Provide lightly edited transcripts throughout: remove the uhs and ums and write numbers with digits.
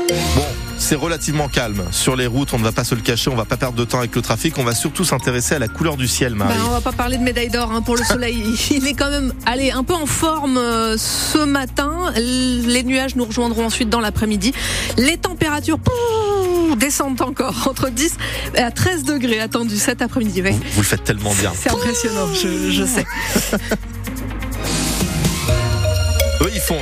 Bon, c'est relativement calme sur les routes, on ne va pas se le cacher, on va pas perdre de temps avec le trafic, on va surtout s'intéresser à la couleur du ciel, Marie. On va pas parler de médaille d'or pour le soleil, il est quand même un peu en forme ce matin. Les nuages nous rejoindront ensuite dans l'après-midi. Les températures descendent encore entre 10 à 13 degrés attendus cet après-midi. Ouais. Vous le faites tellement bien. C'est impressionnant, je sais. Eux, ils font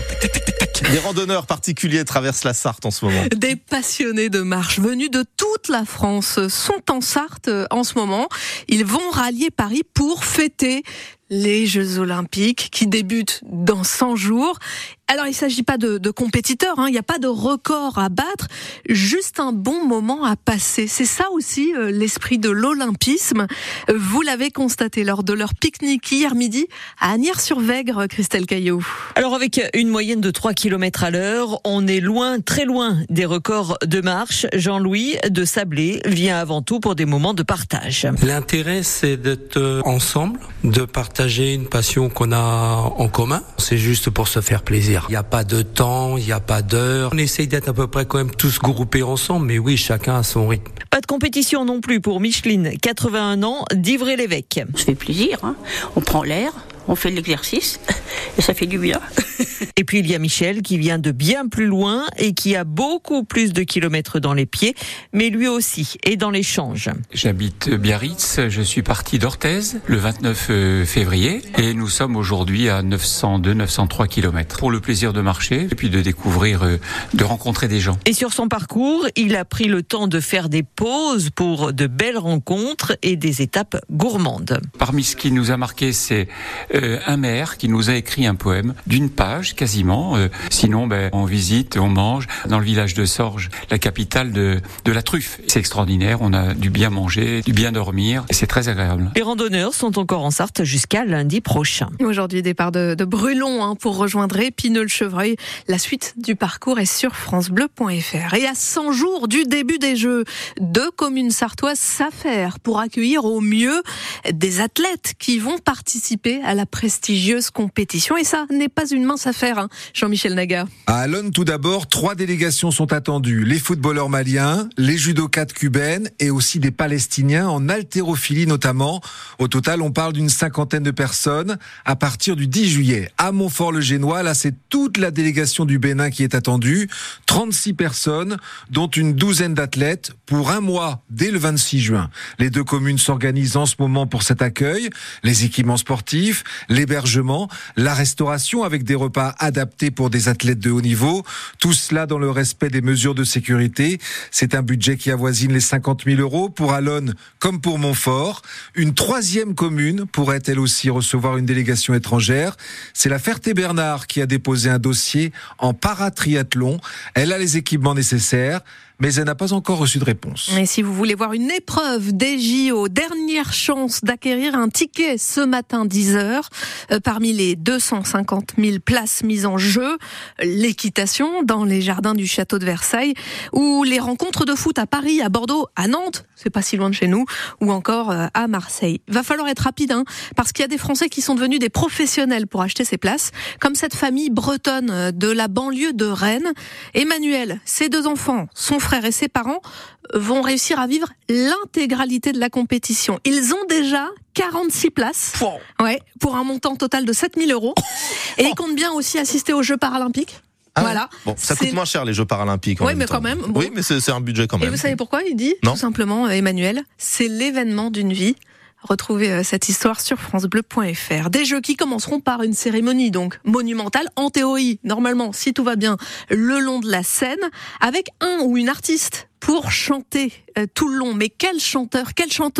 des randonneurs particuliers traversent la Sarthe en ce moment. Des passionnés de marche venus de toute la France sont en Sarthe en ce moment. Ils vont rallier Paris pour fêter les Jeux Olympiques qui débutent dans 100 jours. Alors, il ne s'agit pas de compétiteurs, il n'y a pas de record à battre, juste un bon moment à passer. C'est ça aussi l'esprit de l'olympisme. Vous l'avez constaté lors de leur pique-nique hier midi à Asnières-sur-Vègre, Christelle Caillot. Alors, avec une moyenne de 3 km à l'heure, on est loin, très loin des records de marche. Jean-Louis de Sablé vient avant tout pour des moments de partage. L'intérêt, c'est d'être ensemble, de partager une passion qu'on a en commun. C'est juste pour se faire plaisir. Il n'y a pas de temps, il n'y a pas d'heure. On essaye d'être à peu près quand même tous groupés ensemble, mais oui, chacun a son rythme. Pas de compétition non plus pour Micheline, 81 ans, d'Ivry-l'Évêque. Ça fait plaisir, on prend l'air, on fait de l'exercice et ça fait du bien. Et puis il y a Michel qui vient de bien plus loin et qui a beaucoup plus de kilomètres dans les pieds, mais lui aussi est dans l'échange. J'habite Biarritz, je suis parti d'Orthez le 29 février et nous sommes aujourd'hui à 902-903 kilomètres. Pour le plaisir de marcher et puis de découvrir, de rencontrer des gens. Et sur son parcours, il a pris le temps de faire des pauses pour de belles rencontres et des étapes gourmandes. Parmi ce qui nous a marqué, c'est un maire qui nous a écrit un poème d'une page quasiment. Sinon, on visite, on mange dans le village de Sorges, la capitale de la truffe. C'est extraordinaire, on a du bien manger, du bien dormir et c'est très agréable. Les randonneurs sont encore en Sarthe jusqu'à lundi prochain. Aujourd'hui, départ de Brulon pour rejoindre Épineux-le-Chevreuil. La suite du parcours est sur francebleu.fr. Et à 100 jours du début des Jeux, 2 communes sartoises s'affairent pour accueillir au mieux des athlètes qui vont participer à la prestigieuse compétition. Et ça n'est pas une mince affaire, Jean-Michel Naga. À Alonne, tout d'abord, 3 délégations sont attendues. Les footballeurs maliens, les judokas cubaines et aussi des Palestiniens en haltérophilie notamment. Au total, on parle d'une 50aine de personnes à partir du 10 juillet. À Montfort-le-Génois, là, c'est toute la délégation du Bénin qui est attendue. 36 personnes, dont une douzaine d'athlètes pour un mois dès le 26 juin. Les 2 communes s'organisent en ce moment pour cet accueil. Les équipements sportifs, l'hébergement, la restauration avec des repas adaptés pour des athlètes de haut niveau. Tout cela dans le respect des mesures de sécurité. C'est un budget qui avoisine les 50 000 € pour Alonne comme pour Montfort. Une 3e commune pourrait elle aussi recevoir une délégation étrangère. C'est la Ferté-Bernard qui a déposé un dossier en paratriathlon. Elle a les équipements nécessaires, mais elle n'a pas encore reçu de réponse. Et si vous voulez voir une épreuve des JO, dernière chance d'acquérir un ticket ce matin 10h. Parmi les 250 000 places mises en jeu, l'équitation dans les jardins du château de Versailles ou les rencontres de foot à Paris, à Bordeaux, à Nantes, c'est pas si loin de chez nous, ou encore à Marseille. Va falloir être rapide, parce qu'il y a des Français qui sont devenus des professionnels pour acheter ces places, comme cette famille bretonne de la banlieue de Rennes. Emmanuel, ses 2 enfants, son frère et ses parents vont réussir à vivre l'intégralité de la compétition. Ils ont déjà 46 places, pour un montant total de 7 000 €. Et ils comptent bien aussi assister aux Jeux paralympiques. Voilà. Bon, ça coûte moins cher les Jeux paralympiques. Oui, mais quand même. Bon. Oui, mais c'est un budget quand même. Et vous savez pourquoi il dit ? Tout simplement, Emmanuel, c'est l'événement d'une vie. Retrouvez cette histoire sur francebleu.fr. Des Jeux qui commenceront par une cérémonie donc monumentale, en théorie, normalement, si tout va bien, le long de la scène, avec un ou une artiste pour chanter tout le long. Mais quel chanteur, quelle chanteuse ?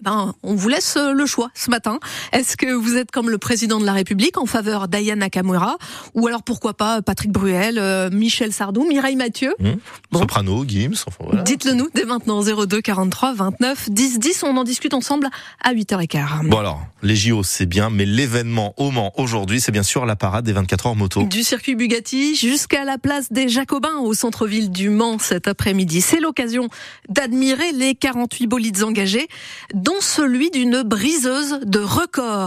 On vous laisse le choix ce matin. Est-ce que vous êtes comme le président de la République en faveur d'Aya Nakamura, ou alors pourquoi pas Patrick Bruel, Michel Sardou, Mireille Mathieu, Soprano, Gims, voilà. Dites-le nous dès maintenant, 02 43 29 10 10. On en discute ensemble à 8h15. Bon alors, les JO c'est bien, mais l'événement au Mans aujourd'hui, c'est bien sûr la parade des 24 heures moto. Du circuit Bugatti jusqu'à la place des Jacobins au centre-ville du Mans cet après-midi. C'est l'occasion d'admirer les 48 bolides engagés, dont celui d'une briseuse de record.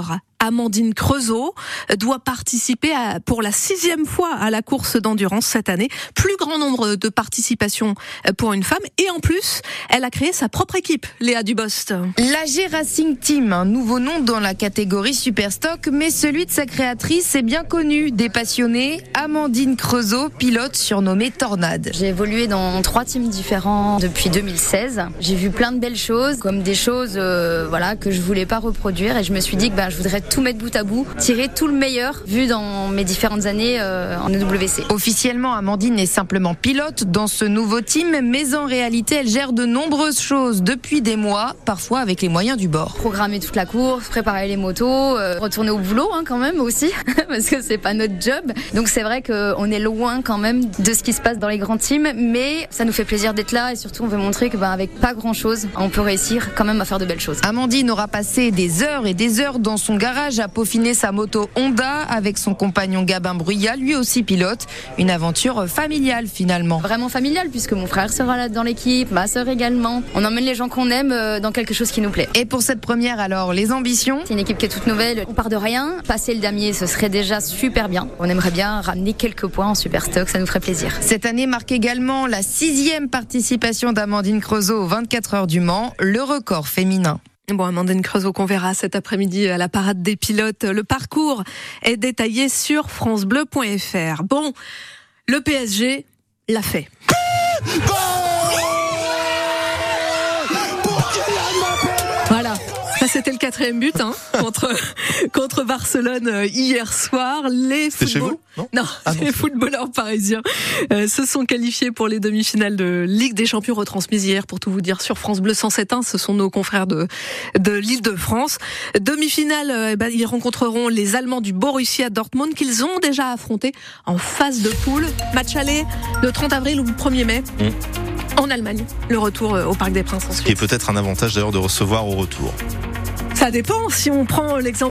Amandine Creusot doit participer pour la 6e fois à la course d'endurance cette année. Plus grand nombre de participations pour une femme. Et en plus, elle a créé sa propre équipe, Léa Dubost. L'AG Racing Team, un nouveau nom dans la catégorie Superstock, mais celui de sa créatrice est bien connu des passionnés. Amandine Creusot, pilote surnommée Tornade. J'ai évolué dans 3 teams différents depuis 2016. J'ai vu plein de belles choses, comme des choses que je voulais pas reproduire, et je me suis dit que je voudrais tout mettre bout à bout, tirer tout le meilleur vu dans mes différentes années en EWC. Officiellement, Amandine est simplement pilote dans ce nouveau team, mais en réalité, elle gère de nombreuses choses depuis des mois, parfois avec les moyens du bord. Programmer toute la course, préparer les motos, retourner au boulot quand même aussi, parce que c'est pas notre job. Donc c'est vrai qu'on est loin quand même de ce qui se passe dans les grands teams, mais ça nous fait plaisir d'être là, et surtout on veut montrer que avec pas grand chose, on peut réussir quand même à faire de belles choses. Amandine aura passé des heures et des heures dans son garage à peaufiner sa moto Honda avec son compagnon Gabin Bruyat, lui aussi pilote. Une aventure familiale finalement. Vraiment familiale, puisque mon frère sera là dans l'équipe, ma sœur également. On emmène les gens qu'on aime dans quelque chose qui nous plaît. Et pour cette première alors, les ambitions? C'est une équipe qui est toute nouvelle, on part de rien. Passer le damier, ce serait déjà super bien. On aimerait bien ramener quelques points en Superstock, ça nous ferait plaisir. Cette année marque également la 6e participation d'Amandine Creusot aux 24 heures du Mans, le record féminin. Bon, Amandine Creusot qu'on verra cet après-midi à la parade des pilotes. Le parcours est détaillé sur francebleu.fr. Bon, le PSG l'a fait. Voilà. Ça, c'était le 4e but contre Barcelone hier soir. Les footballeurs parisiens se sont qualifiés pour les demi-finales de Ligue des Champions retransmises hier, pour tout vous dire, sur France Bleu 107.1. Ce sont nos confrères de l'Île-de-France. Demi-finale, ils rencontreront les Allemands du Borussia Dortmund qu'ils ont déjà affrontés en phase de poule. Match aller le 30 avril ou le 1er mai. En Allemagne, le retour au Parc des Princes ensuite. Ce qui est peut-être un avantage d'ailleurs de recevoir au retour. Ça dépend, si on prend l'exemple